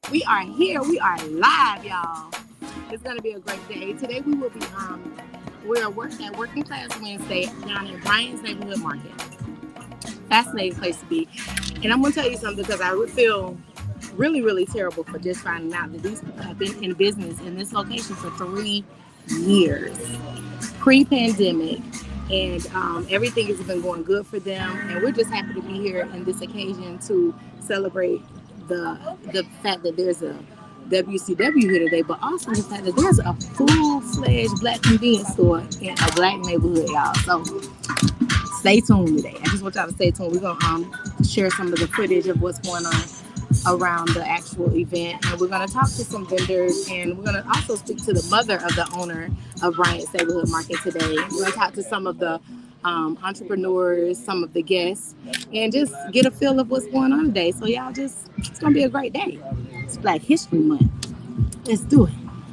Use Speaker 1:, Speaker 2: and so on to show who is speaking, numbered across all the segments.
Speaker 1: We are here. We are live, y'all. It's gonna be a great day. Today we will be we're at Working Class Wednesday down at Bryant's Neighborhood Market. Fascinating place to be. And I'm gonna tell you something because I would feel really, really terrible for just finding out that these people have been in business in this location for 3 years, pre-pandemic, and everything has been going good for them. And we're just happy to be here in this occasion to celebrate the fact that there's a WCW here today, but also the fact that there's a full-fledged black convenience store in a black neighborhood, y'all. So stay tuned today. I just want y'all to stay tuned. We're gonna share some of the footage of what's going on around the actual event, and we're gonna talk to some vendors, and we're gonna also speak to the mother of the owner of Bryant's Neighborhood Market today. We're gonna talk to some of the entrepreneurs, some of the guests, and just get a feel of what's going on today. So y'all it's gonna be a great day. It's Black History Month. Let's do it.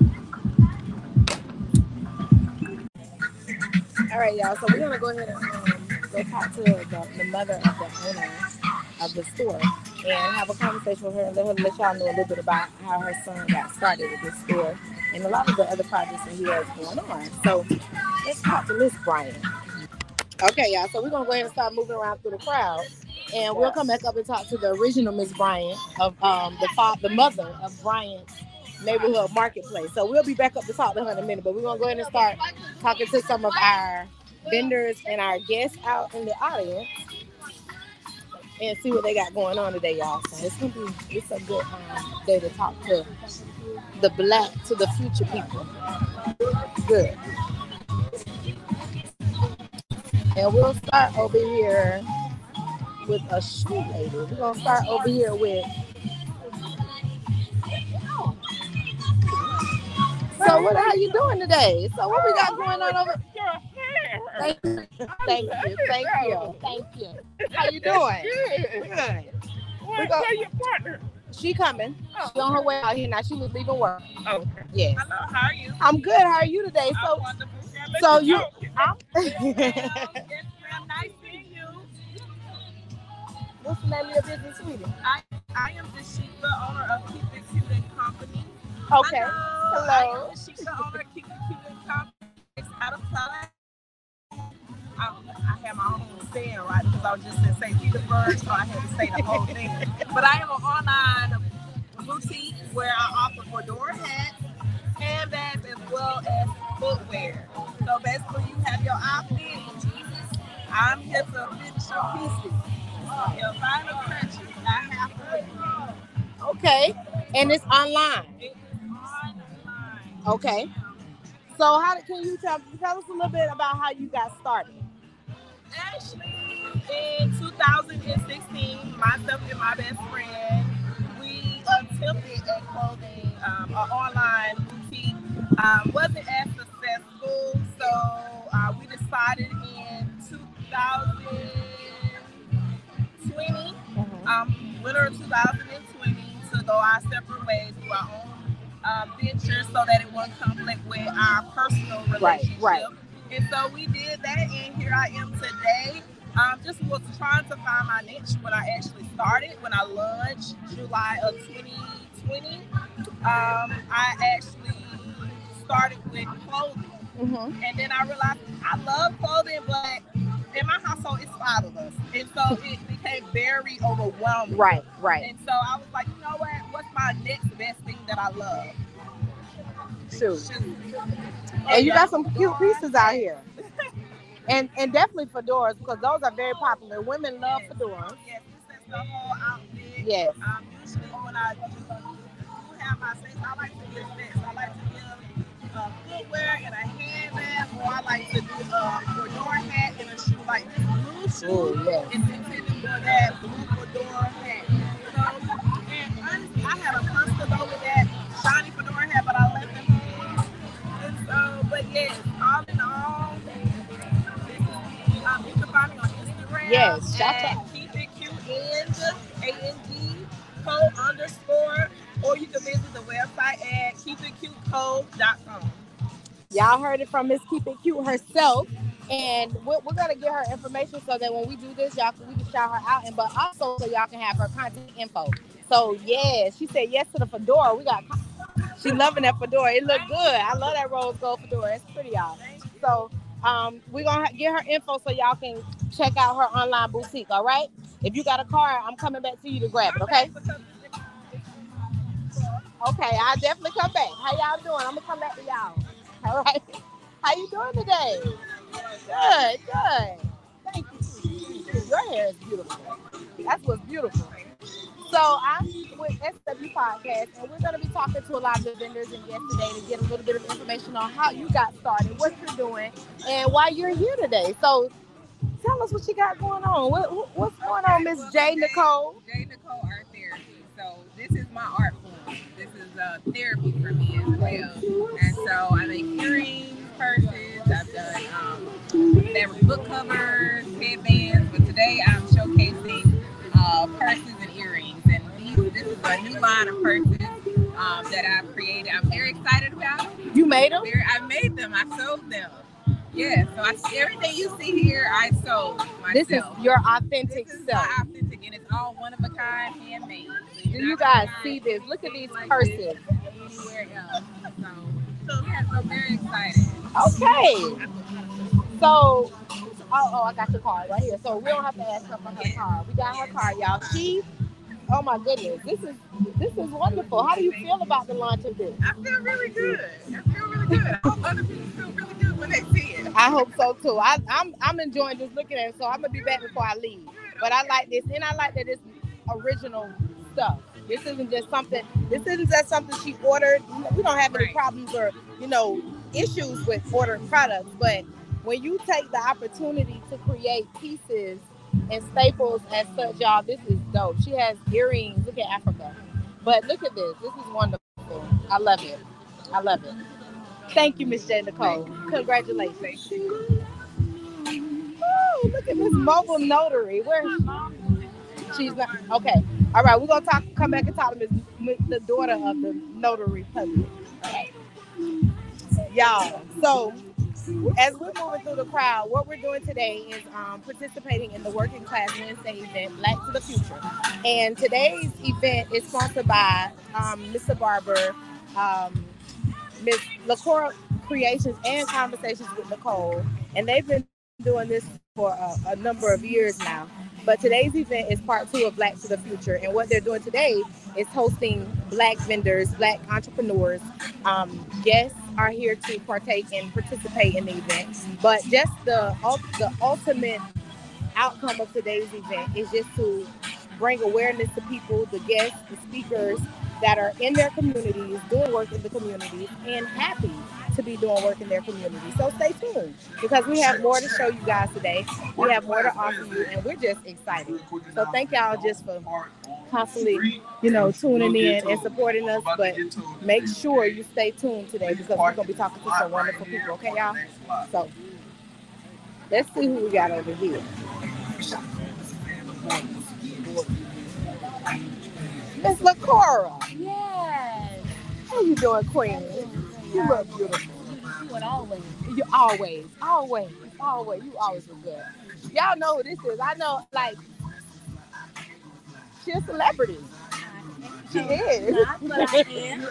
Speaker 1: All right, y'all. So we're gonna go ahead and go talk to the mother of the owner of the store and have a conversation with her and let y'all know a little bit about how her son got started at this store and a lot of the other projects that he has going on. So let's talk to Miss Bryant. Okay, y'all. So we're gonna go ahead and start moving around through the crowd, and we'll come back up and talk to the original Miss Bryant of the mother of Bryant's Neighborhood Marketplace. So we'll be back up to talk to her in a minute, but we're gonna go ahead and start talking to some of our vendors and our guests out in the audience and see what they got going on today, y'all. So it's a good day to talk to the future people. Good. And we'll start over here with a shoe lady. We're gonna start over here with. So how you doing today? So what we got going on over? Thank you. How you doing? Good.
Speaker 2: Where's your partner?
Speaker 1: She coming. She on her way out here now. She was leaving work.
Speaker 2: Okay.
Speaker 1: Yes.
Speaker 2: Hello, how are you?
Speaker 1: I'm good. How are you today?
Speaker 2: I'm wonderful.
Speaker 1: So you.
Speaker 2: Yes, ma'am. Nice seeing you.
Speaker 1: What's the name of your business, sweetie?
Speaker 2: I am the Sheikah, owner of Keep It Cute and Company.
Speaker 1: Okay.
Speaker 2: Hello. I am the Sheikah, owner of Keep It Cute and Company. It's out of Tallahassee. I have my own saying, right? Because I was just going to say Petersburg, so I had to say the whole thing. But I am an online boutique where I offer fedora hats, handbags, as well as footwear. So basically, you have your outfit. I'm here to finish your pieces. Your final touches. I have to.
Speaker 1: Okay. And it's online.
Speaker 2: It is online.
Speaker 1: Okay. So can you tell us a little bit about how you got started?
Speaker 2: Actually, in 2016, myself and my best friend, we attempted at clothing, an online boutique. Wasn't as successful, so we decided in 2020, winter of 2020, to go our separate ways, do our own venture, so that it wouldn't conflict with our personal relationship.
Speaker 1: Right.
Speaker 2: And so we did that, and here I am today. Just was trying to find my niche when I actually started. When I launched July of 2020, I actually started with clothing.
Speaker 1: Mm-hmm.
Speaker 2: And then I realized I love clothing, but in my household, it's 5 of us. And so it became very overwhelming.
Speaker 1: Right.
Speaker 2: And so I was like, you know what? What's my next best thing that I love?
Speaker 1: Shoes. And you got some cute pieces out here. And definitely fedoras, because those are very popular. Women love fedoras.
Speaker 2: Yes, this is the whole outfit.
Speaker 1: Yes.
Speaker 2: Usually when I do have my sets, I like to give sets. I like to give footwear and a handbag, or I like to do a fedora hat and a shoe. Like this blue shoe is intended for that blue fedora hat. So, and honestly, I had a month to go with that shiny fedora hat, but I left it home. And so, but yes, all in all, you can find me on Instagram.
Speaker 1: Yes,
Speaker 2: at Keep It Cute and _co_, or you can visit the website at keepitcuteco.com.
Speaker 1: Y'all heard it from Miss Keep It Cute herself, and we're gonna get her information so that when we do this, we can shout her out, but also so y'all can have her contact info. So yeah, she said yes to the fedora. She loving that fedora. It look good. I love that rose gold fedora. It's pretty, y'all. So we're gonna get her info so y'all can check out her online boutique. All right. If you got a car, I'm coming back to you to grab it. Okay. Okay, I'll definitely come back. How y'all doing? I'm gonna come back to y'all. All right. How you doing today? Good, good. Thank you. Your hair is beautiful. That's what's beautiful. So I'm with SW Podcast, and we're going to be talking to a lot of the vendors and guests today to get a little bit of information on how you got started, what you're doing, and why you're here today. So tell us what you got going on. What's going on, Miss J. Nicole?
Speaker 3: J. Nicole Art Therapy. So this is my art form. This is therapy for me as well. And so I make earrings, purses. I've done book covers, headbands. But today I'm showcasing purses and earrings. And this is a new line of purses that I've created. I'm very excited about.
Speaker 1: You made them?
Speaker 3: I made them. I sold them. Yeah, so everything you see here, I sold myself.
Speaker 1: This is your authentic self.
Speaker 3: My authentic, and it's all one of a kind, handmade.
Speaker 1: Do you guys see this? Look at these purses.
Speaker 3: Anywhere else. So I'm very excited.
Speaker 1: Okay. So, I got your card right here. So we don't have to ask her for her card. We got her card, y'all. Oh my goodness, this is wonderful. How do you feel about the launch of this?
Speaker 3: I feel really good. I hope other people feel really good when they see it.
Speaker 1: I hope so too. I'm enjoying just looking at it, so I'm gonna be back before I leave. But I like this, and I like that it's original stuff. This isn't just something she ordered. We don't have any problems or issues with ordering products, but when you take the opportunity to create pieces and staples as such, y'all, this is dope. She has earrings. Look at Africa. But look at this. This is wonderful. I love it. Thank you, Miss J. Nicole. Congratulations. Ooh, look at this mobile notary. Where is she? She's not. Okay. All right. We're going to come back and talk to the daughter of the notary public. Y'all. So, as we're moving through the crowd, what we're doing today is participating in the Working Class Wednesday event, Black to the Future. And today's event is sponsored by Mr. Barber, Miss LaCora Creations, and Conversations with Nicole. And they've been doing this for a number of years now. But today's event is part 2 of Black to the Future. And what they're doing today is hosting Black vendors, Black entrepreneurs. Guests are here to partake and participate in the event. But just the ultimate outcome of today's event is just to bring awareness to people, the guests, the speakers that are in their communities, doing work in the communities, and happy to be doing work in their community. So stay tuned, because we have more to show you guys today. We have more to offer you, and we're just excited. So thank y'all just for constantly, tuning in and supporting us. But make sure you stay tuned today, because we're going to be talking to some wonderful people. Okay, y'all? So let's see who we got over here. Miss LaCora.
Speaker 4: Yes.
Speaker 1: How you doing, Queen? You look beautiful.
Speaker 4: You would always.
Speaker 1: You always. You always look good. Y'all know who this is. I know, she's a celebrity. She is.
Speaker 4: But I am.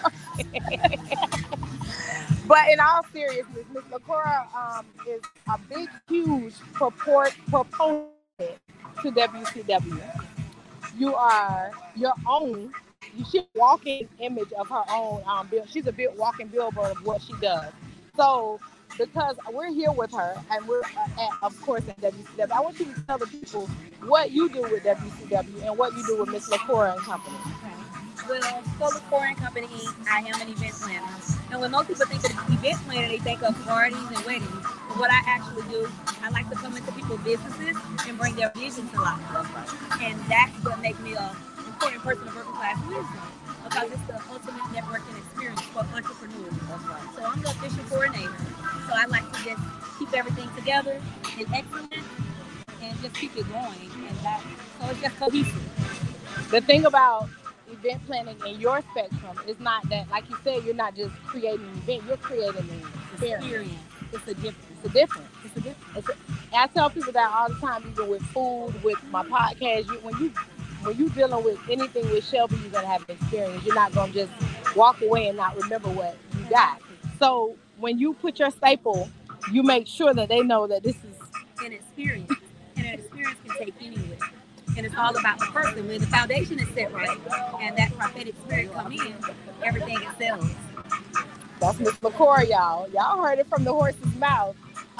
Speaker 1: But in all seriousness, Miss LaCora is a big, huge proponent to WCW. You are your own. She's a walking image of her own. She's a walking billboard of what she does. So, because we're here with her, and we're of course at WCW, I want you to tell the people what you do with WCW and what you do with Miss LaCora and Company.
Speaker 4: Well, for LaCora and Company, I am an event planner. And when most people think of event planner, they think of parties and weddings. But what I actually do, I like to come into people's businesses and bring their vision to life. And that's what makes me an important person of Working Class Wednesday, because it's the ultimate networking experience for entrepreneurs. So I'm the official coordinator. So I like to just keep everything together and excellent and just keep it going. So it's just cohesive.
Speaker 1: The thing about event planning in your spectrum is not that, like you said, you're not just creating an event, you're creating an experience.
Speaker 4: It's a difference.
Speaker 1: I tell people that all the time, even with food, with my podcast, when you when you're dealing with anything with Shelby, you're gonna have an experience. You're not gonna just walk away and not remember what you got. So when you put your staple, you make sure that they know that this is
Speaker 4: an experience, and an experience can take anywhere. And it's all about the person. When the foundation is set right, and that prophetic spirit come in, everything excels.
Speaker 1: That's Miss LaCora, y'all. Y'all heard it from the horse's mouth.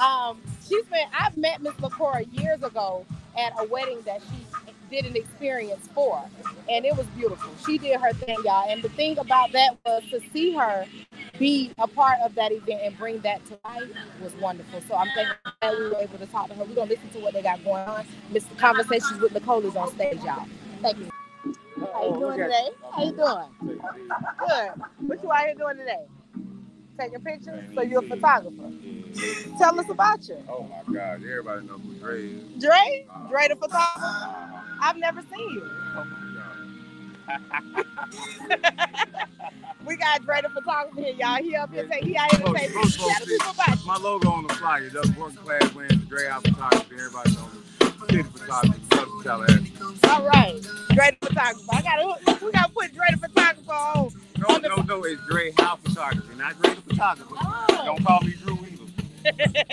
Speaker 1: I've met Miss LaCora years ago at a wedding that she did an experience for, and it was beautiful. She did her thing, y'all. And the thing about that was to see her be a part of that event and bring that to life was wonderful. So I'm thankful that we were able to talk to her. We're gonna listen to what they got going on. Mr. Conversations with Nicole is on stage, y'all. Thank you. How you doing today? How you doing? Good. What you out here doing today? Taking pictures? So you're a photographer. Tell us about you.
Speaker 5: Oh my God, everybody knows who Dre is.
Speaker 1: Dre? Dre the photographer? I've never seen you.
Speaker 5: Oh my God.
Speaker 1: We got Dre the photographer here, y'all. He out here to take pictures. Tell the people about you.
Speaker 5: My logo on the flyer, just working class wins, Dre out photography. Everybody knows city photography, Southern Tallahassee.
Speaker 1: All right, Dre the photographer. We gotta put Dre the photographer on.
Speaker 5: No, it's Dre House Photography, not Dre the photographer. Oh. Don't call me Drew either.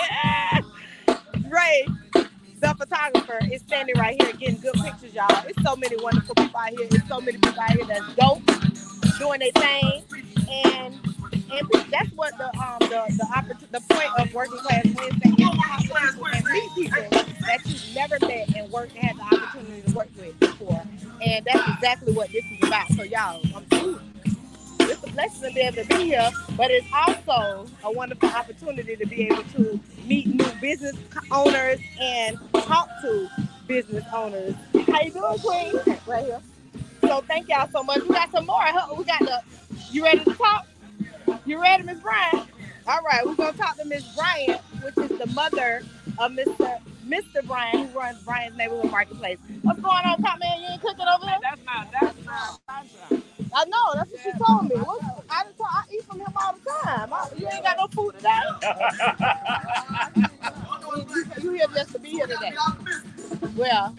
Speaker 1: Dre the photographer is standing right here getting good pictures, y'all. It's so many wonderful people out here. It's so many people out here that's dope, doing their thing, and that's what the point of Working Class Wednesday is, to talk to people and meet people that you've never met and had the opportunity to work with before, and that's exactly what this is about. So y'all, it's a blessing to be able to be here, but it's also a wonderful opportunity to be able to meet new business owners and talk to business owners. How you doing, Queen? Right here. So thank y'all so much. We got some more. You ready to talk? You ready, Miss Bryant? All right, we're gonna talk to Miss Bryant, which is the mother of Mr. Bryant, who runs Bryant's Neighborhood Marketplace. What's going on, Top Man? You ain't cooking over there?
Speaker 2: That's not.
Speaker 1: I know, that's what she told me. I eat from him all the time. You ain't got no food today. You here just to be here today. Well,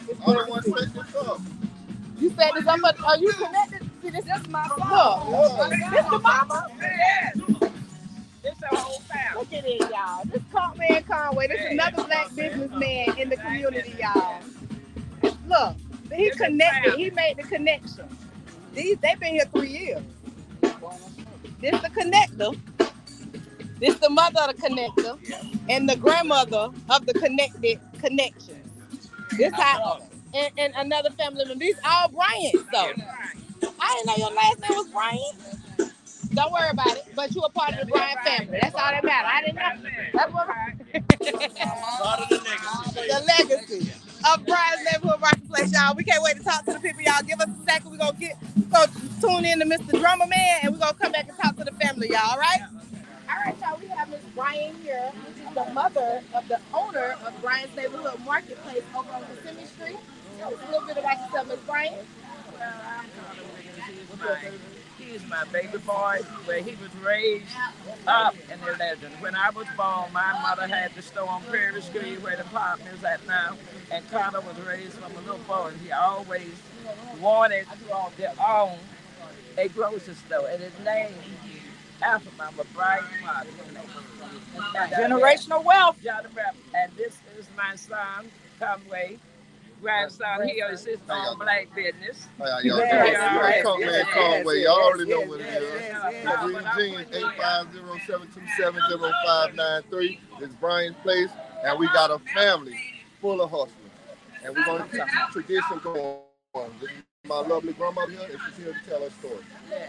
Speaker 1: you set this up, but are you connected? See, this is my son. This the mama?
Speaker 2: Yes. This the whole family.
Speaker 1: Look at it, y'all. This Man Conway. This is another black businessman in the community, y'all. Look, he connected. He made the connection. They've been here 3 years. This the connector. This the mother of the connector, and the grandmother of the connected connection. This how, and another family member. These all Bryants, though. I didn't know your last name was Bryant. Don't worry about it. But you a part of the Bryant family. That's all that matters. I didn't know. That's what.
Speaker 5: Part of the legacy.
Speaker 1: The legacy of Bryant's Neighborhood Marketplace, y'all. We can't wait to talk to the people, y'all. Give us a second. We're gonna tune in to Mr. Drummer Man, and we're gonna come back and talk to the family, y'all. All right? All right, y'all. We have Miss Bryant here, which is the mother of the owner of Bryant's Neighborhood Marketplace over on Kissimmee Street. Tell us a little bit about yourself, Miss Bryant.
Speaker 2: He's my baby boy, where he was raised up in the legend. When I was born, my mother had the store on Prairie Street where the apartment is at now, and Carter was raised from a little boy, and he always wanted to own a grocery store, and his name after Mama Bright Mother.
Speaker 1: Generational wealth.
Speaker 2: And this is my son, Conway. Grandson, he is his own black business.
Speaker 5: Man Conway, y'all already know what it is. Green Jeans, 850-727-0593. It's Brian's place, and we got a family full of hustlers. And we're going to keep the tradition going on. This is my lovely grandmother here, and she's here to tell her story.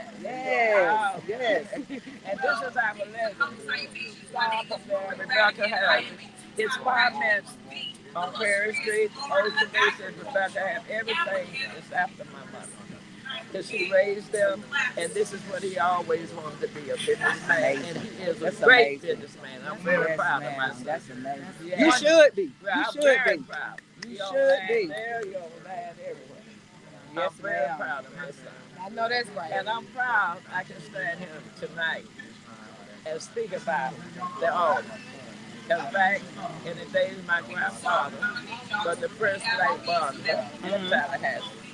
Speaker 2: Yes. And this is our legend. Rebecca has his 5 minutes on Prairie Street. Ocean Bay says Rebecca have everything that's after my mother. Because she raised them, and this is what he always wanted to be, a businessman. And he is a great businessman. I'm very proud of myself.
Speaker 6: That's amazing.
Speaker 2: Yeah.
Speaker 6: You should be.
Speaker 2: I'm very proud. You should be. There, you're glad everywhere. I'm very proud of myself.
Speaker 1: I know that's right.
Speaker 2: And I'm proud I can stand here tonight and speak about the owner. Because back in the days, my grandfather was the first black bond in Tallahassee.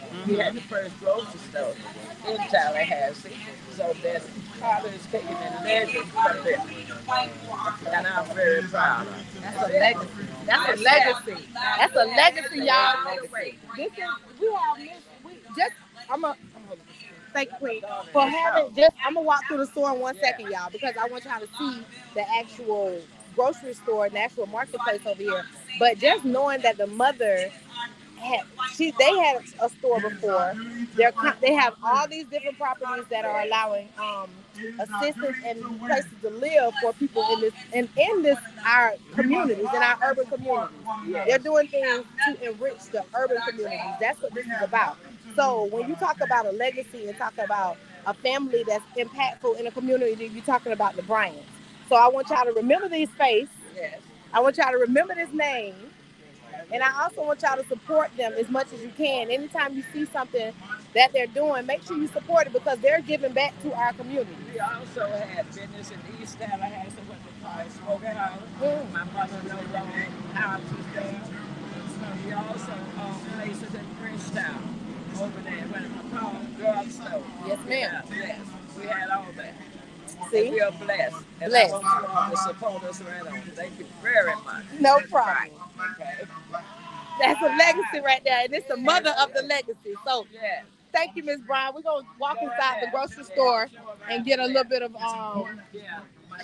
Speaker 6: We had the first grocery store in Tallahassee. So that father is taking a legend from there. And I'm very proud of it.
Speaker 1: That's a legacy. That's a legacy. That's a legacy, y'all. This is we have Miss. We just thank you, Queen, for having just. I'm gonna walk through the store in 1 second, y'all, because I want y'all to see the actual grocery store and the actual marketplace over here. But just knowing that the mother they had a store before. They have all these different properties that are allowing assistance and places to live for people in this our communities, in our urban communities. They're doing things to enrich the urban communities. That's what this is about. So when you talk about a legacy and talk about a family that's impactful in a community, you're talking about the Bryants. So I want y'all to remember these faces.
Speaker 6: Yes.
Speaker 1: I want y'all to remember this name. And I also want y'all to support them as much as you can. Anytime you see something that they're doing, make sure you support it because they're giving back to our community.
Speaker 6: We also had business in East Tallahassee, what they call Smoking House. My mother no longer houses there. So we also own places in Frenchtown over there, what we call drugstore.
Speaker 1: Yes, ma'am.
Speaker 6: Yes, we had all that.
Speaker 1: See?
Speaker 6: And we are blessed. And
Speaker 1: Blessed.
Speaker 6: I want you all to support us right on. Thank you very much.
Speaker 1: No problem.
Speaker 6: Right. Okay.
Speaker 1: That's a legacy right there, and it's the mother of the legacy. So
Speaker 6: Yeah.
Speaker 1: thank you, Miss Brown. We're gonna walk inside the grocery store and get a little bit of
Speaker 6: Yeah.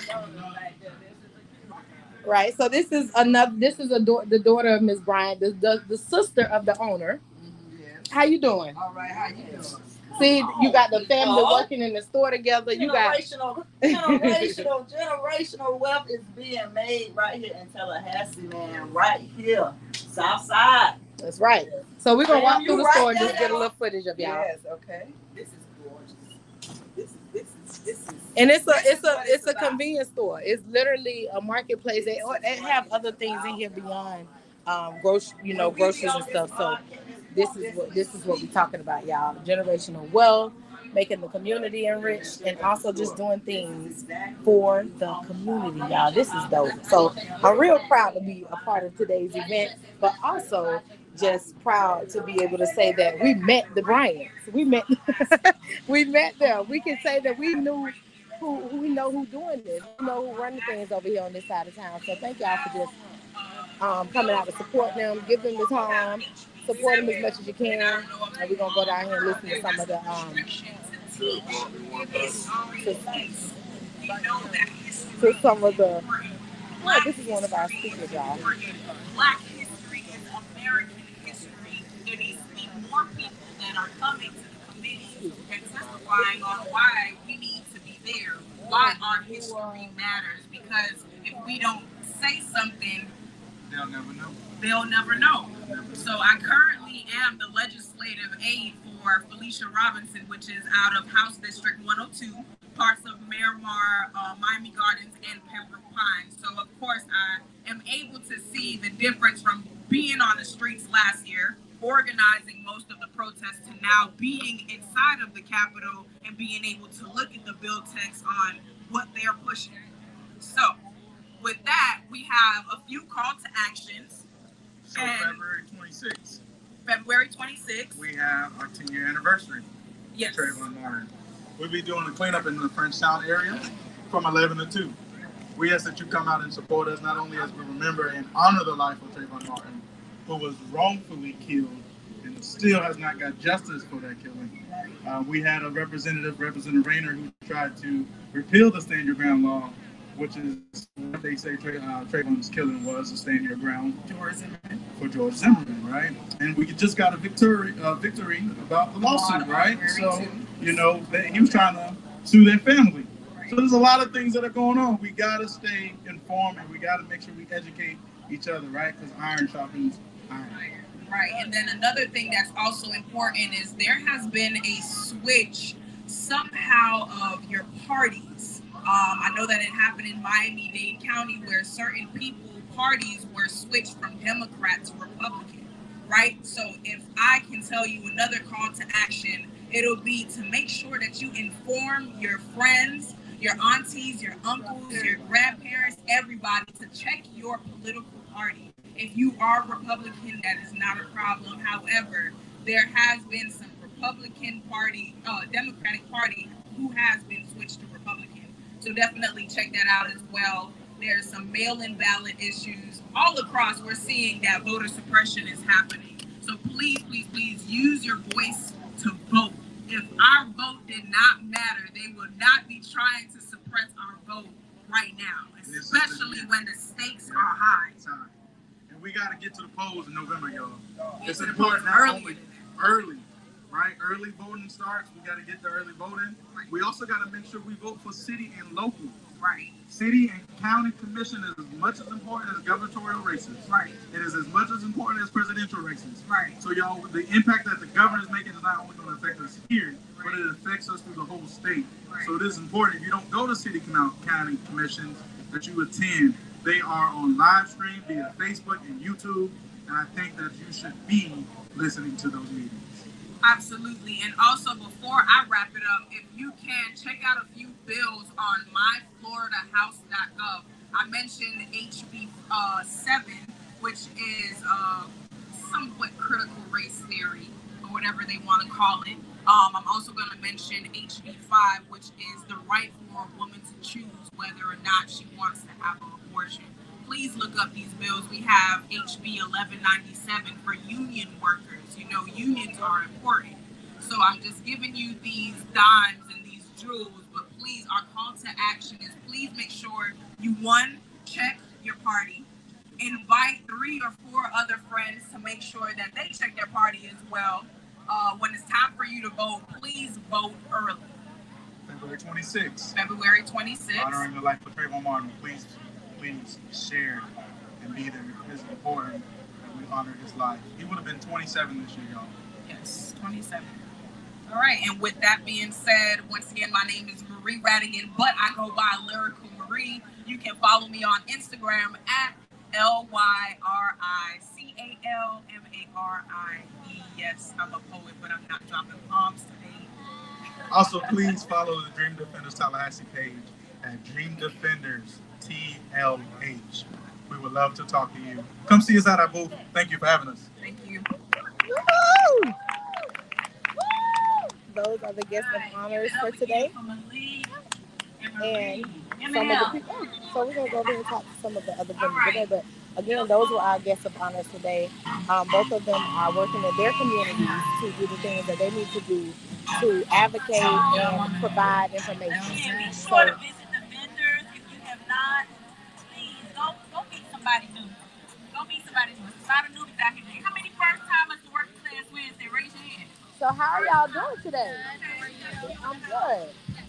Speaker 1: Right. So this is the daughter of Miss Bryant, the sister of the owner.
Speaker 6: Yes.
Speaker 1: How you doing?
Speaker 6: All right, how you doing?
Speaker 1: See, you got the family working in the store together. You got
Speaker 7: generational wealth is being made right here in Tallahassee, man. Right here, South Side.
Speaker 1: That's right. So we're gonna walk through the store and just
Speaker 7: there,
Speaker 1: get a little footage of y'all.
Speaker 6: Yes, okay.
Speaker 7: This is gorgeous. This is.
Speaker 1: And it's a convenience store. It's literally a marketplace. They have other things in here beyond groceries and stuff. So this is what we're talking about, y'all. Generational wealth, making the community enriched, and also just doing things for the community, y'all. This is dope. So I'm real proud to be a part of today's event, but also just proud to be able to say that we met the Bryants. We met them. We can say that we knew who doing this. We know who running things over here on this side of town. So thank y'all for just coming out to support them, give them the time, support them as much as you can. And we're gonna go down here and listen to some of the to some of the. Well, this is one of our speakers, y'all.
Speaker 2: Black history is American history. There needs to be more people that are coming to the committee and testifying on why we need to be there, why our history matters. Because if we don't say something,
Speaker 8: they'll never know.
Speaker 2: They'll never know. So I currently am the legislative aide for Felicia Robinson, which is out of House District 102, parts of Miramar, Miami Gardens, and Pembroke Pines. So of course I am able to see the difference from being on the streets last year, organizing most of the protests, to now being inside of the Capitol and being able to look at the bill text on what they're pushing. So with that, we have a few call to actions.
Speaker 8: So
Speaker 2: February 26th.
Speaker 8: We have our 10-year anniversary.
Speaker 2: Yes.
Speaker 8: Trayvon Martin. We'll be doing the cleanup in the Frenchtown area from 11 to 2. We ask that you come out and support us, not only as we remember and honor the life of Trayvon Martin, who was wrongfully killed and still has not got justice for that killing. We had a Representative Rayner, who tried to repeal the Stand Your Ground law, which is what they say Trayvon's killing was, to stand your ground for George Zimmerman, right? And we just got a victory about the lawsuit, right? So, he was trying to sue their family. So there's a lot of things that are going on. We got to stay informed, and we got to make sure we educate each other, right? Because iron sharpens iron.
Speaker 2: Right, and then another thing that's also important is there has been a switch somehow of your parties. I know that it happened in Miami-Dade County where certain parties were switched from Democrat to Republican, right? So if I can tell you another call to action, it'll be to make sure that you inform your friends, your aunties, your uncles, your grandparents, everybody to check your political party. If you are Republican, that is not a problem. However,
Speaker 3: there has been some Democratic Party who has been switched to Republican. So definitely check that out as well. There's some mail-in ballot issues all across. We're seeing that voter suppression is happening. So please, please, please use your voice to vote. If our vote did not matter, they would not be trying to suppress our vote right now, especially when the stakes are high.
Speaker 8: And we got to get to the polls in November, y'all. It's important not only early, right? Early voting starts. We got to get the early voting. Right. We also got to make sure we vote for city and local.
Speaker 3: Right.
Speaker 8: City and county commission is as much as important as gubernatorial races.
Speaker 3: Right.
Speaker 8: It is as much as important as presidential races.
Speaker 3: Right.
Speaker 8: So, y'all, the impact that the governor is making is not only going to affect us here, but it affects us through the whole state. Right. So, this is important. If you don't go to city county commissions that you attend, they are on live stream via Facebook and YouTube, and I think that you should be listening to those meetings.
Speaker 3: Absolutely. And also, before I wrap it up, if you can, check out a few bills on myfloridahouse.gov. I mentioned HB 7, which is somewhat critical race theory, or whatever they want to call it. I'm also going to mention HB 5, which is the right for a woman to choose whether or not she wants to have an abortion. Please look up these bills. We have HB 1197 for union workers. You know, unions are important. So I'm just giving you these dimes and these jewels, but please, our call to action is please make sure you, one, check your party, invite 3 or 4 other friends to make sure that they check their party as well. When it's time for you to vote, please vote early.
Speaker 8: February 26th.
Speaker 3: February 26th.
Speaker 8: Honoring the life of Trayvon Martin. Please share and be there. It's important that we honor his life. He would have been 27 this year, y'all.
Speaker 3: Yes, 27. All right, and with that being said, once again, my name is Marie Radigan, but I go by Lyrical Marie. You can follow me on Instagram at LYRICALMARIE. Yes, I'm a poet, but I'm not dropping bombs today.
Speaker 8: Also, please follow the Dream Defenders Tallahassee page at Dream Defenders TLH. We would love to talk to you. Come see us at our booth. Thank you for having us.
Speaker 3: Thank you.
Speaker 1: Woo! Those are the guests of honors for today. And some of the people. So we're going to go over and talk to some of the other vendors today. But again, those were our guests of honors today. Both of them are working in their communities to do the things that they need to do to advocate and provide information.
Speaker 4: Be sure to visit the vendors. If you have not, please go meet somebody new. Go meet somebody new. There's a lot of newbies out here. How many first timers to Working Class Wednesday? Raise your hand.
Speaker 1: So how are y'all doing today? I'm good.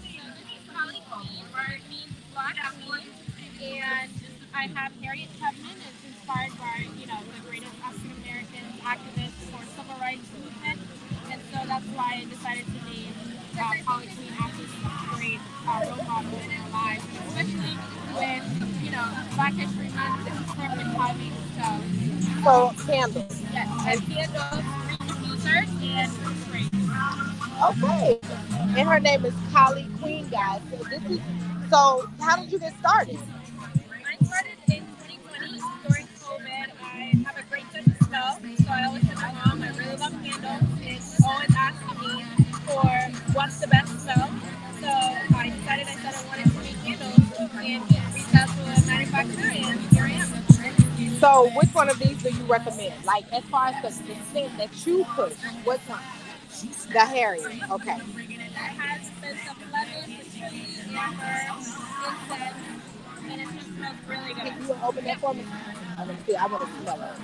Speaker 9: And I have Harriet Tubman. It's inspired by, the greatest African American activist for civil rights movement. And so that's why I decided to name Holly Queen as this great role model in our lives, especially with, Black History Month. This is perfect timing.
Speaker 1: So candles.
Speaker 9: Yes, and candles, diffusers, and sprays.
Speaker 1: Okay. And her name is Holly Queen, guys. So how did you get started?
Speaker 9: I started in 2020 during COVID. I have a great sense of smell, so I always said to my mom, I really love candles. It's always asking me for what's the best smell. So I decided I wanted to make candles and reached out to a manufacturer, and here I am.
Speaker 1: So which one of these do you recommend? Like as far as the scent that you push, what one? The Harriet. Okay.
Speaker 9: It has the scent of lemon, patchouli, amber, incense, and it just smells really good.
Speaker 1: Can you open that for me? I want to see. I want to smell it.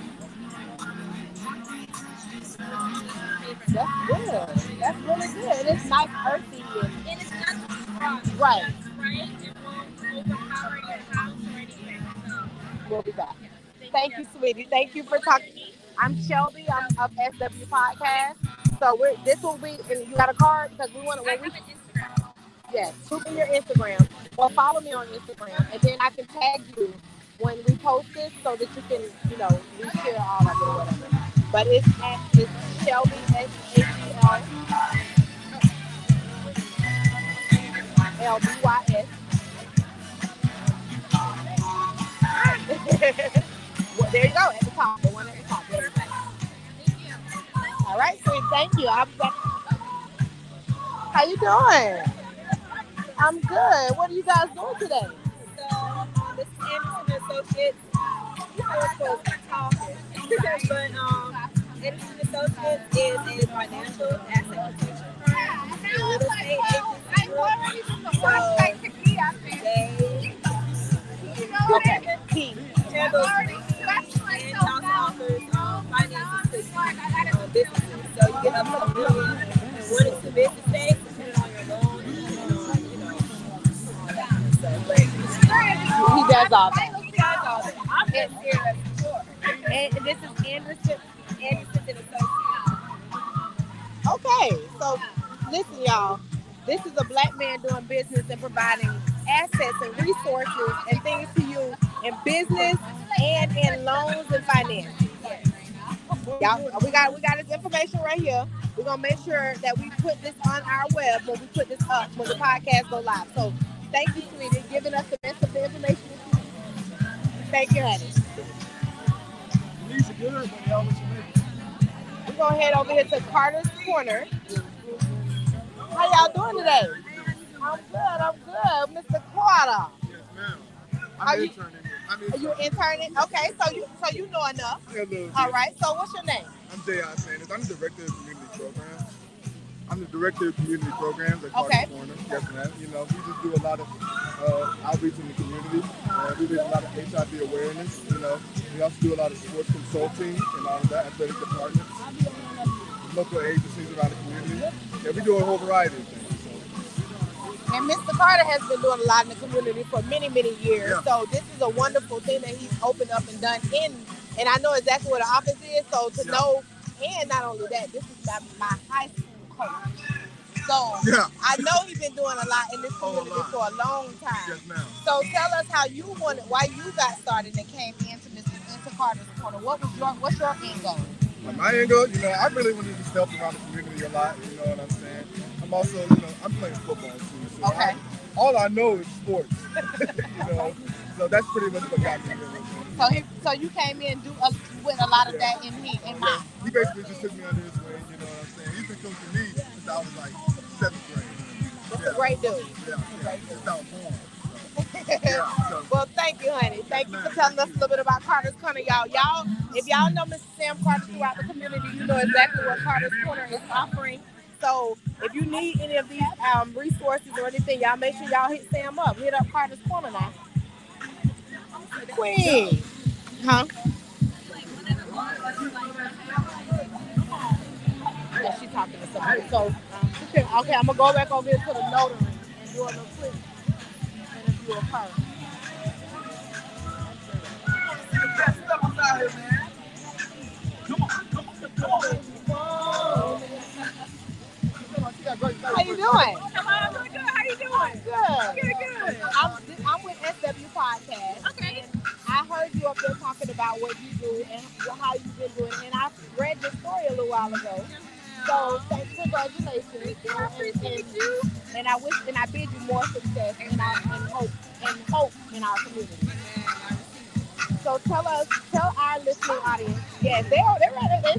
Speaker 1: That's good. That's really good. And it's nice, earthy.
Speaker 9: And it's not too strong.
Speaker 1: Right.
Speaker 9: Just right. It won't overpower your house or anything. So.
Speaker 1: We'll be back. Thank you, sweetie. Thank you for talking. I'm Shelby. I'm of SW Podcast. So this will be, and you got a card because we want to.
Speaker 9: I have an Instagram.
Speaker 1: Yes, shoot me your Instagram or follow me on Instagram, and then I can tag you when we post this so that you can, reshare all of it or whatever. But it's Shelby SHELBYS. Well, there you go at the top. The one at the top. There you go. All right, sweetie. Thank you. How you doing? I'm good. What are you guys doing today?
Speaker 4: So, this is Anderson Associates. You know it's supposed to be talking. But Anderson Associates is a financial asset protection firm, a real estate agency group. So they handle and also offers finances to businesses. So you get up to $1 million and what is the business stage, depending on your loan, depending on, all that kind of stuff. But
Speaker 1: He does all that.
Speaker 4: I'm just here as support. And this is Anderson Associates.
Speaker 1: Okay, so listen, y'all. This is a black man doing business and providing assets and resources and things to you in business and in loans and finance. Y'all, we got this information right here. We're gonna make sure that we put this on our web when we put this up when the podcast go live. So thank you, sweetie, giving us the rest of the information. Thank you, honey. We're gonna head over here to Carter's Corner. How y'all doing today? I'm good, Mr. Carter.
Speaker 5: Yes, ma'am.
Speaker 1: Are you interning? Okay, so you know enough.
Speaker 10: Yeah, a little bit.
Speaker 1: All right. So what's your name?
Speaker 10: I'm J.I. Sanders. I'm the director of community programs. I'm the director of community programs at
Speaker 1: Okay.
Speaker 10: Carter Corner. Yes, ma'am. You know, we just do a lot of outreach in the community. We do a lot of HIV awareness. You know, we also do a lot of sports consulting and all of that, athletic departments, local agencies around the community. Yeah, we do a whole variety of things.
Speaker 1: And Mr. Carter has been doing a lot in the community for many, many years.
Speaker 10: Yeah.
Speaker 1: So this is a wonderful thing that he's opened up and done and I know exactly where the office is. So to know, and not only that, this is my high school coach. So I know he's been doing a lot in this community for a long time.
Speaker 10: Yes, ma'am.
Speaker 1: So tell us how you why you got started and came into Carter's Corner. What's your end goal?
Speaker 10: My end goal, you know, I really wanted to help around the community a lot. You know what I'm saying? I'm also, you know, I'm playing football too. So
Speaker 1: Okay.
Speaker 10: all I know is sports. You know, so that's pretty much what got me here.
Speaker 1: So you came in with a lot of that in mind.
Speaker 10: He basically just took me under his wing, you know what I'm saying? He's been coaching me since I was like 7th grade.
Speaker 1: That's a great dude.
Speaker 10: Since I was born.
Speaker 1: Well, thank you, honey. Thank you for telling us a little bit about Carter's Corner, y'all. If y'all know Mr. Sam Carter throughout the community, you know exactly what Carter's Corner is offering. So if you need any of these resources or anything, y'all make sure y'all hit Sam up. Hit up Carter's Corner now. Queen. Huh? Yeah, she's talking to somebody. So, okay, I'm going to go back over here to the notary and do a little quick interview of her. How you doing?
Speaker 4: I'm doing good. How you doing?
Speaker 1: Good.
Speaker 4: Good.
Speaker 1: I'm with SW Podcast.
Speaker 4: Okay.
Speaker 1: And I heard you up there talking about what you do and how you've been doing. And I read your story a little while ago. So congratulations.
Speaker 4: I appreciate you.
Speaker 1: And I wish and I bid you more success and hope in our community. So tell our listening audience. Yes, they're ready.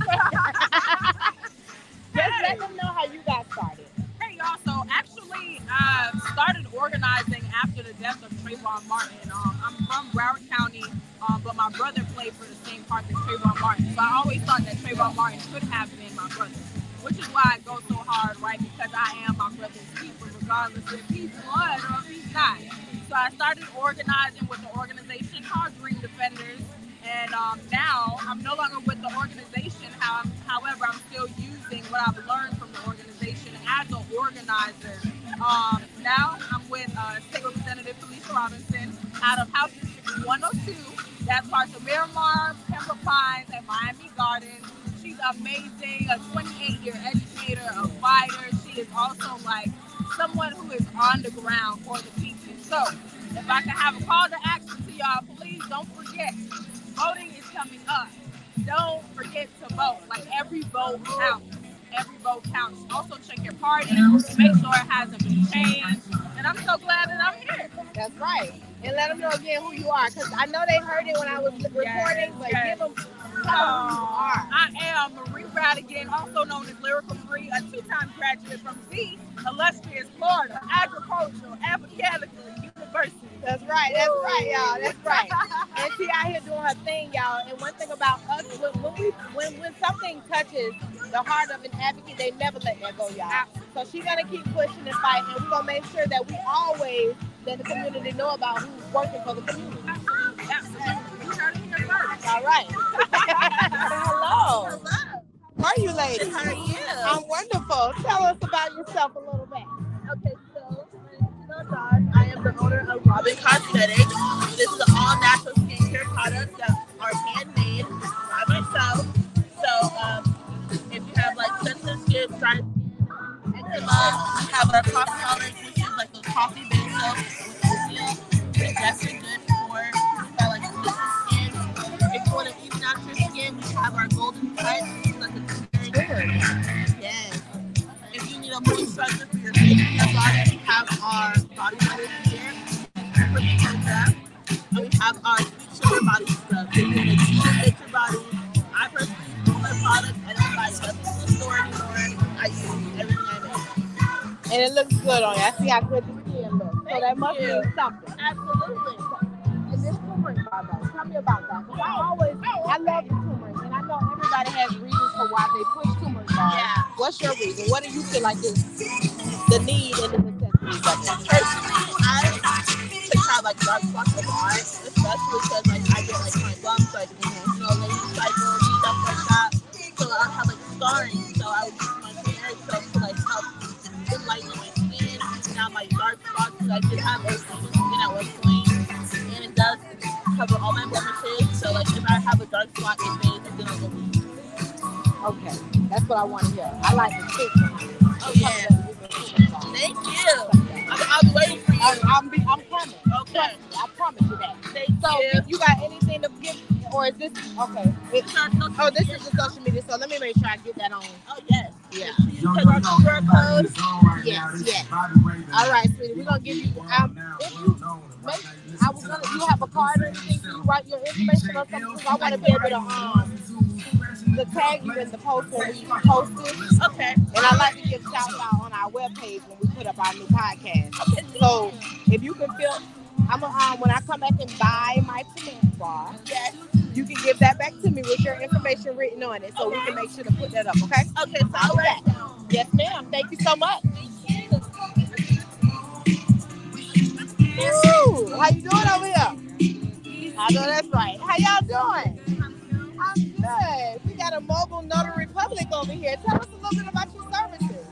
Speaker 1: Just let them know how you got started.
Speaker 3: Hey y'all, so actually I started organizing after the death of Trayvon Martin. I'm from Broward County, but my brother played for the same park as Trayvon Martin. So I always thought that Trayvon Martin could have been my brother, which is why I go so hard, right? Because I am my brother's keeper, regardless if he's blood or if he's not. So I started organizing with an organization called Dream Defenders. And now I'm no longer with the organization. However, I'm still using what I've learned from the organization as an organizer. Now I'm with State Representative Felicia Robinson out of House District 102. That's parts of Miramar, Pembroke Pines, and Miami Gardens. She's amazing, a 28-year educator, a fighter. She is also like someone who is on the ground for the people. So if I can have a call to action to y'all, please don't forget. Voting is coming up. Don't forget to vote. Like every vote counts. Every vote counts. Also check your party. Make sure it hasn't been changed. And I'm so glad that I'm here.
Speaker 1: That's right. And let them know again who you are, because I know they heard it when I was recording, but give them who you are.
Speaker 2: I am Marie Radigan, also known as Lyrical Marie, a 2-time graduate from the illustrious Florida Agricultural Academical University.
Speaker 1: That's right, y'all. That's right. And she out here doing her thing, y'all. And one thing about us, when something touches the heart of an advocate, they never let that go, y'all. So she's gonna keep pushing and fighting, and we're gonna make sure that we always let the community know about who's working for the community. All right. Hello. How are you, ladies?
Speaker 2: How are you?
Speaker 1: I'm wonderful. Tell us about yourself a little bit.
Speaker 2: Okay, so I am the owner of Robin Cosmetics. This is an all-natural skincare product that are handmade by myself. So if you have like sensitive skin, dry skin, eczema, we have our coffee olive, which is like a coffee based soap with oatmeal. It's definitely good for like sensitive skin. If you want to even out your skin, we have our golden touch, which is like a turmeric. Yes. If you need a moisturizer for your face and your body, we have our body butter here. And we have our sweet sugar body scrub. If you want to hit your body, I personally use my products. I don't buy nothing in the store anymore. I use everything I make.
Speaker 1: And it looks good on you. I see how good the skin looks. So that must mean something.
Speaker 2: Absolutely.
Speaker 1: And this turmeric bar, though, tell me about that. Because I love the turmeric. And I know everybody has reasons for why they push turmeric bars.
Speaker 2: Yeah.
Speaker 1: What's your reason? What do you feel like is the need and the necessity of it?
Speaker 2: Personally, I to try like dark spots of art, especially because like I get like my bumps, like lady cycle and stuff like that. So I have like scarring. So I would use my turmeric soap to like help enlighten my skin, now my dark spots, because I did have those skin at one point, and it does cover all my blemishes. So like if I have a dark spot, it fades within a week.
Speaker 1: Okay, that's what I want to hear. I like the tips.
Speaker 2: Oh yeah. Thank you. I'll be waiting for you.
Speaker 1: I'm coming.
Speaker 2: Okay.
Speaker 1: I promise you that.
Speaker 2: Thank
Speaker 1: So
Speaker 2: you.
Speaker 1: if you got anything to give, or is this okay? This is the social media. So let me make sure I get that on.
Speaker 2: Oh yes.
Speaker 1: Yeah.
Speaker 2: Take our QR code.
Speaker 1: Yes. All right, sweetie. We're gonna give you. If you you have a card or anything, can you write your information or something? Because I want to be able to tag you in the post when we post it.
Speaker 2: Okay.
Speaker 1: And I like to give shout out on our webpage when we put up our new podcast. So if you can feel, when I come back and buy my turmeric bar,
Speaker 2: Yes.
Speaker 1: you can give that back to me with your information written on it, so we can make sure to put that up. Okay?
Speaker 2: Okay. So I'll write it down.
Speaker 1: Yes, ma'am. Thank you so much. Woo! How you doing over here? I know that's right. How y'all doing? I'm good. We got a mobile notary public over here. Tell us a little bit about your services.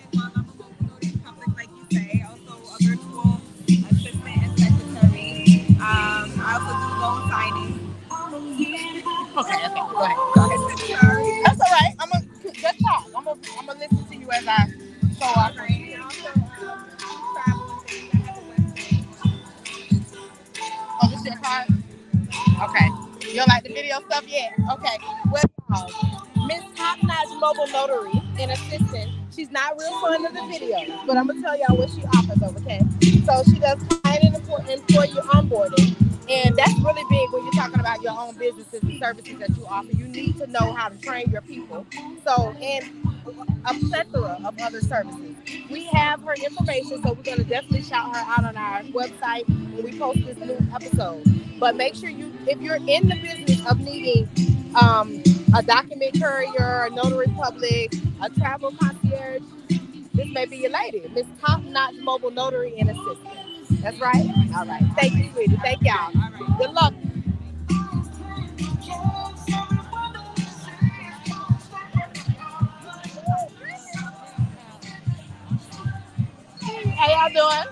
Speaker 3: Like you say, also a virtual assistant and secretary. I also do loan signing.
Speaker 1: Okay. Go ahead. That's all right. Just talk. I'm gonna listen to you as I show up. Oh, this your card? Okay. You don't like the video stuff yet? Okay. Well, Miss Top Notch Mobile Notary and Assistant. She's not real fond of the videos, but I'm gonna tell y'all what she offers over, okay? So she does client and employee onboarding, and that's really big when you're talking about your own businesses and services that you offer. You need to know how to train your people. So, and a plethora of other services. We have her information, so we're gonna definitely shout her out on our website when we post this new episode. But make sure if you're in the business of needing a document courier, a notary public, a travel concierge, this may be your lady. Miss Top Notch Mobile Notary and Assistant. That's right? All right. Thank you, sweetie. Thank y'all. Good luck. How y'all doing?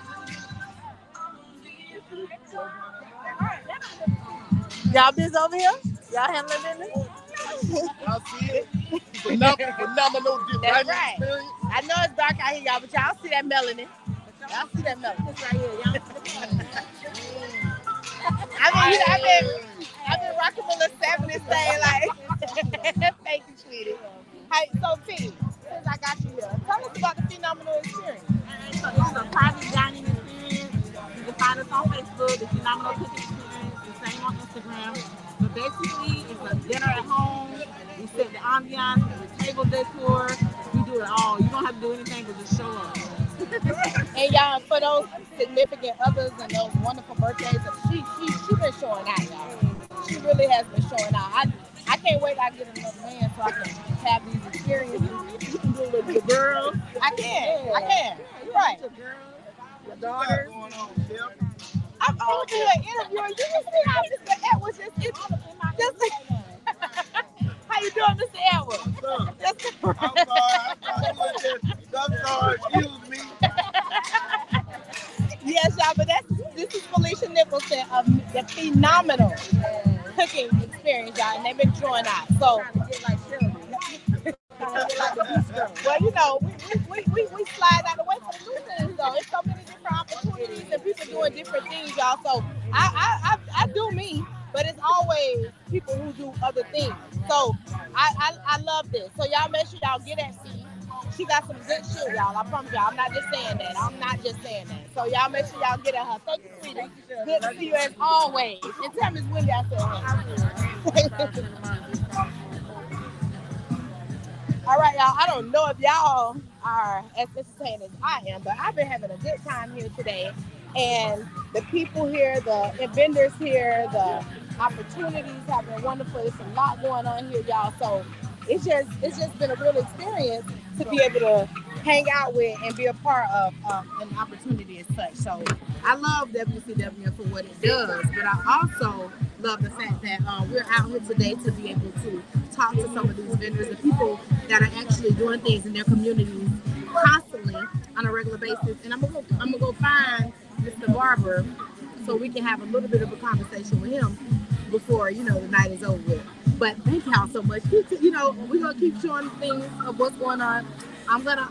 Speaker 1: Y'all busy over here? Y'all handling business?
Speaker 5: Y'all see it? Phenomenal
Speaker 1: That's right. I know it's dark out here, y'all, but y'all see that melanin. Y'all see that melanin. It's right here. Y'all. I've been rocking the little 70s thing, like. Thank you, sweetie. Hey, so T, since I got you here, tell us about the phenomenal experience.
Speaker 2: So this is a private dining experience. You can find us on Facebook. ambiance, the table decor. We do it all. You don't have to do anything but just show up.
Speaker 1: And y'all, for those significant others and those wonderful birthdays, she been showing out, y'all. She really has been showing out. I can't wait till I get another man so I can have these experiences.
Speaker 2: You can do it with your girls.
Speaker 1: I can. You're right.
Speaker 2: Your girls,
Speaker 1: Your daughters.
Speaker 5: What's going on, Tim?
Speaker 1: I'm over here interviewing. You can see how Mr. Edwards just how you doing, Mr. Edwards?
Speaker 5: I'm sorry, excuse me.
Speaker 1: Yes, y'all, but this is Felicia Nicholson of the phenomenal cooking experience, y'all, and they've been drawing out. So, well, you know, we slide out the way for the new things, though. It's so many different opportunities and people doing different things, y'all. So I do me, but it's always people who do other things. So I love this. So y'all make sure y'all get at C. She got some good shit, y'all. I promise y'all. I'm not just saying that. So y'all make sure y'all get at her. Thank you, sweetie. Good to see you as always. And tell Miss Wendy I said hey. All right, y'all. I don't know if y'all are as entertained as I am, but I've been having a good time here today. And the people here, the vendors here, the opportunities have been wonderful. There's a lot going on here, y'all. So it's just been a real experience to be able to hang out with and be a part of an opportunity as such. So I love WCWN for what it does, but I also love the fact that we're out here today to be able to talk to some of these vendors, the people that are actually doing things in their communities constantly on a regular basis. And I'm gonna go find Mr. Barber so we can have a little bit of a conversation with him before, you know, the night is over with. But thank y'all so much. You know, we're gonna keep showing things of what's going on. I'm gonna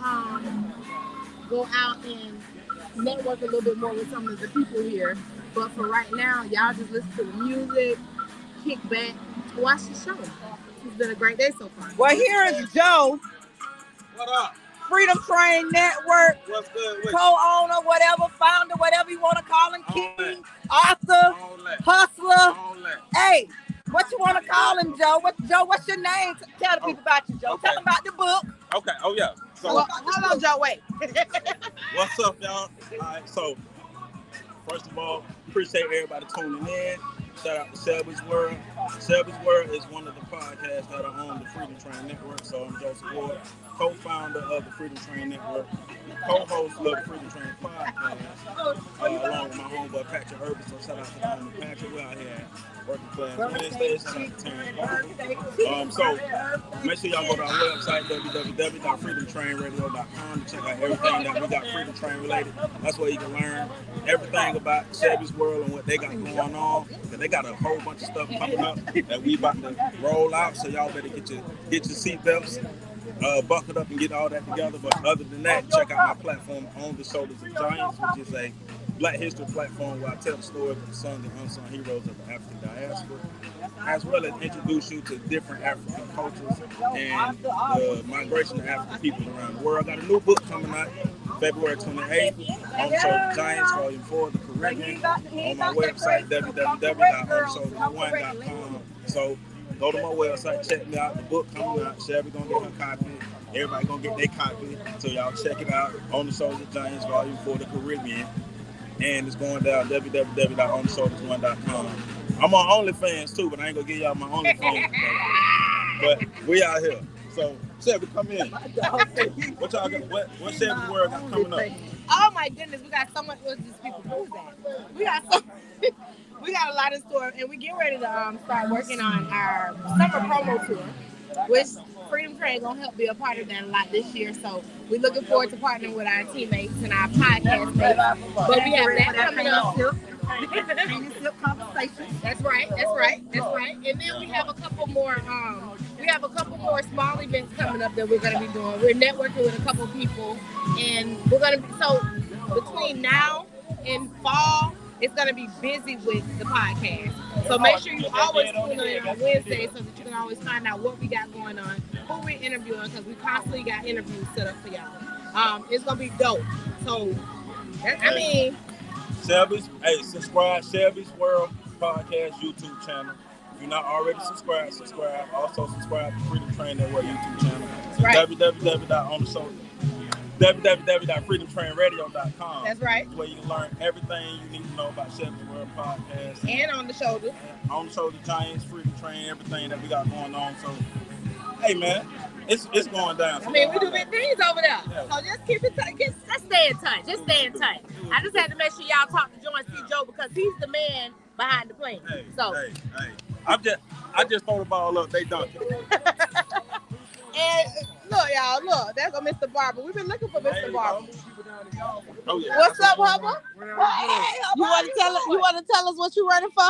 Speaker 1: go out and network a little bit more with some of the people here. But for right now, y'all just listen to the music, kick back, watch the show. It's been a great day so far.
Speaker 11: Well, here is Joe.
Speaker 5: What up?
Speaker 11: Freedom Train Network,
Speaker 5: What's good with
Speaker 11: co-owner, whatever, founder, whatever you want to call him, king, author, hustler. Hey, what you want to call him, Joe? What's your name? Tell the people about you, Joe.
Speaker 12: Okay.
Speaker 11: Tell them about the book.
Speaker 12: Okay. Oh yeah. So
Speaker 11: Hold on, Joe. Wait.
Speaker 12: what's up, y'all? All right. So first of all, appreciate everybody tuning in. Shout out to Shelby's World. Shelby's World is one of the podcasts that are on the Freedom Train Network. So I'm Joseph Ward, co-founder of the Freedom Train Network, co-host of the Freedom Train podcast, along with my homeboy Patrick Urban. So shout out to the homie Patrick. We're out here working class Wednesday. Shout out to Terrence. So make sure y'all go to our website, www.freedomtrainradio.com, to check out everything that we got Freedom Train related. That's where you can learn everything about Shelby's World and what they got going on. They got a whole bunch of stuff coming up that we about to roll out, so y'all better get your seatbelts buckled up and get all that together. But other than that, check out my platform, On the Shoulders of Giants, which is a Black history platform where I tell the stories of the sons and unsung heroes of the African diaspora, as well as introduce you to different African cultures and the migration of African people around the world. I got a new book coming out February 28th, On the Shoulders of Giants, Volume 4, The Caribbean, on my website, www.ontheShoulders1.com. So go to my website, check me out. The book coming out. Shelby gonna get her copy. Everybody gonna get their copy. So y'all check it out. On the Shoulders of Giants, Volume 4, The Caribbean. And it's going down www.ontheShoulders1.com. I'm on OnlyFans too, but I ain't gonna give y'all my OnlyFans. But we out here. So Shelby, come in. What y'all got? What Shelby's World got coming up?
Speaker 1: Oh my goodness, we got so much. What's these people? Who's that? We got a lot in store, and we get ready to start working on our summer promo tour, which Freedom Train gonna help be a part of that a lot this year. So we're looking forward to partnering with our teammates and our podcast mates. But we have that coming up. That's right. And then we have a couple more. Small events coming up that we're gonna be doing. We're networking with a couple people, and we're gonna be between now and fall. It's going to be busy with the podcast. So make sure you always tune in on Wednesday so that you can always find out what we got going on, who we're interviewing, because we constantly got interviews set up for y'all. It's going to be dope. So,
Speaker 12: Shelby's, subscribe Shelby's World Podcast YouTube channel. If you're not already subscribed, subscribe. Also subscribe to Freedom Train Network YouTube channel.
Speaker 11: Right.
Speaker 12: www.freedomtrainradio.com.
Speaker 11: That's right.
Speaker 12: Where you can learn everything you need to know about Shepherd's World Podcast.
Speaker 11: And on the shoulder.
Speaker 12: On the shoulder, Giants, Freedom Train, everything that we got going on. So, hey man, it's going down.
Speaker 11: I mean, we do big things over there.
Speaker 12: Yeah.
Speaker 11: So just keep it tight. Just stay in touch. Just stay in touch. I just had to make sure y'all talk to Joy and see Joe because he's the man behind the plane.
Speaker 12: Hey,
Speaker 11: So.
Speaker 12: hey. I just throw the ball up. They dunk it.
Speaker 11: And look, y'all, look, there's a Mr. Barber. We've been looking for Mr. Barber.
Speaker 12: Oh yeah.
Speaker 11: What's up, Hubba? Hey, you want to tell us what you running for?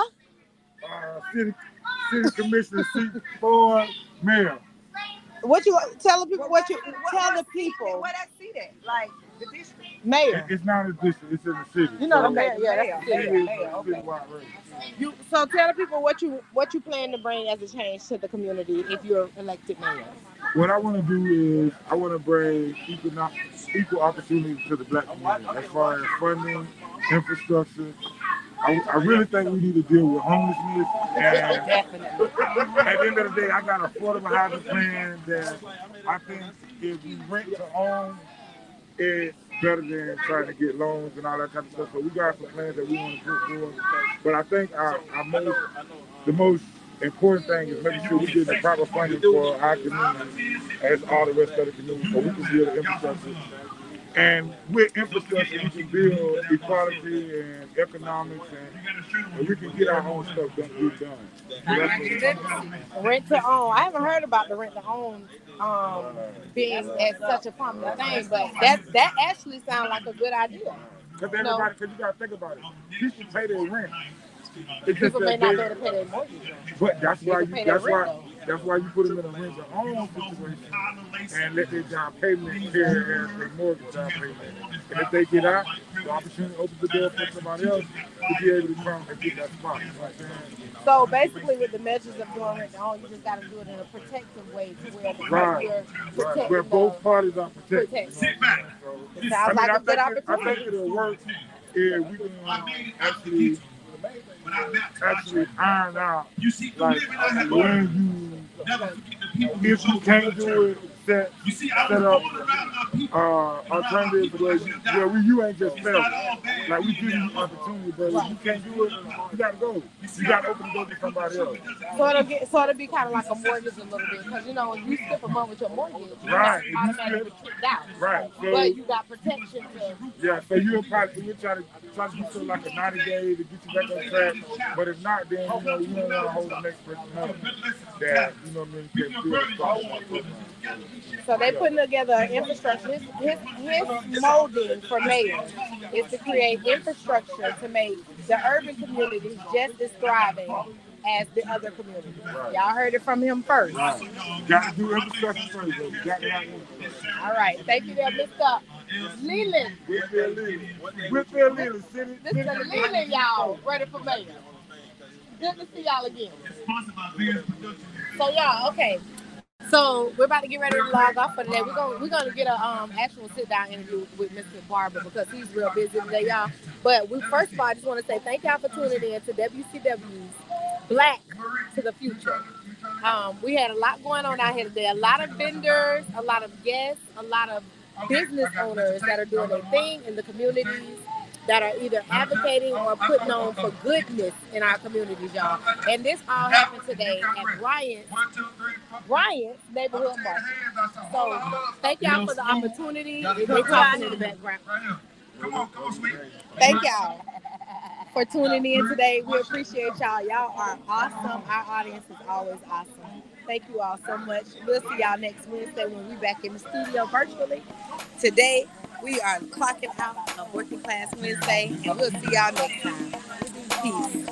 Speaker 10: City Commissioner seat for mayor.
Speaker 11: What you tell the people? What you tell the people?
Speaker 2: Where that seat at? Like the district?
Speaker 11: Mayor.
Speaker 10: It's not a district. It's in the city.
Speaker 11: You know the
Speaker 10: So,
Speaker 11: mayor. Yeah, that's the city.
Speaker 2: Mayor, okay.
Speaker 11: So tell the people what you plan to bring as a change to the community if you're elected mayor.
Speaker 10: What I want to do is I want to bring equal opportunity to the Black community as far as funding, infrastructure. I really think we need to deal with homelessness. And at the end of the day, I got an affordable housing plan that I think if we rent to own, it's better than trying to get loans and all that kind of stuff. So we got some plans that we want to put forward. But I think the most important thing is making sure we get the proper funding for our community as all the rest of the community so we can build infrastructure. And with infrastructure, we can build equality and economics, and we can get our own stuff done.
Speaker 11: Rent to own. I haven't heard about the rent to own being as such a prominent thing, but that actually sounds like a good idea.
Speaker 10: Because you got to think about it. People pay their rent.
Speaker 11: People may not be able to pay their mortgage.
Speaker 10: But that's why you put them in a rent to own situation and let their down payment care as their mortgage down payment. And if they get out, the opportunity opens the door for somebody else to be able to come and get that spot. You know what I'm saying?
Speaker 11: So basically, with the measures of doing rent to own, you just got to do it in a protective way to where
Speaker 10: where both parties are protected.
Speaker 11: It sounds like a good opportunity.
Speaker 10: I think it'll work if we can actually iron out like when if you can't do it, set up alternatives where you ain't just failed. Like we give you opportunity, but if you can't do it, you gotta go. You gotta open the door to somebody else.
Speaker 11: So it'll be kind of like a mortgage a little bit, because when you skip a month with your mortgage, you're not automatically kicked out.
Speaker 10: Right. So,
Speaker 11: but you got protection to.
Speaker 10: Yeah. So you'll try to do something like a 90-day to get you back on track. But if not, then you don't want to hold the next person up. That
Speaker 11: So they putting together infrastructure. His molding for mayor is to create infrastructure to make the urban communities just as thriving as the other communities. Right. Y'all heard it from him first.
Speaker 10: Right. Got to do infrastructure first.
Speaker 11: All right. Thank you there, Mr. Leland.
Speaker 10: Whitfield Leland.
Speaker 11: Mr. Leland, y'all, ready for mayor. Good to see y'all again. So y'all, okay. So we're about to get ready to log off for today. We're gonna get a actual sit down interview with Mr. Barber because he's real busy today, y'all. But first of all, I just want to say thank y'all for tuning in to WCW's Black to the Future. We had a lot going on out here today. A lot of vendors, a lot of guests, a lot of business owners that are doing their thing in the communities, that are either advocating or putting on for goodness in our communities, y'all. And this all happened today at Bryant's Neighborhood Market. So thank y'all for the opportunity. They're talking in the background.
Speaker 8: Come on, sweet.
Speaker 11: Thank y'all for tuning in today. We appreciate y'all. Y'all are awesome. Our audience is always awesome. Thank you all so much. We'll see y'all next Wednesday when we're back in the studio virtually. Today, we are clocking out of Working Class Wednesday, and we'll see y'all next time. Peace.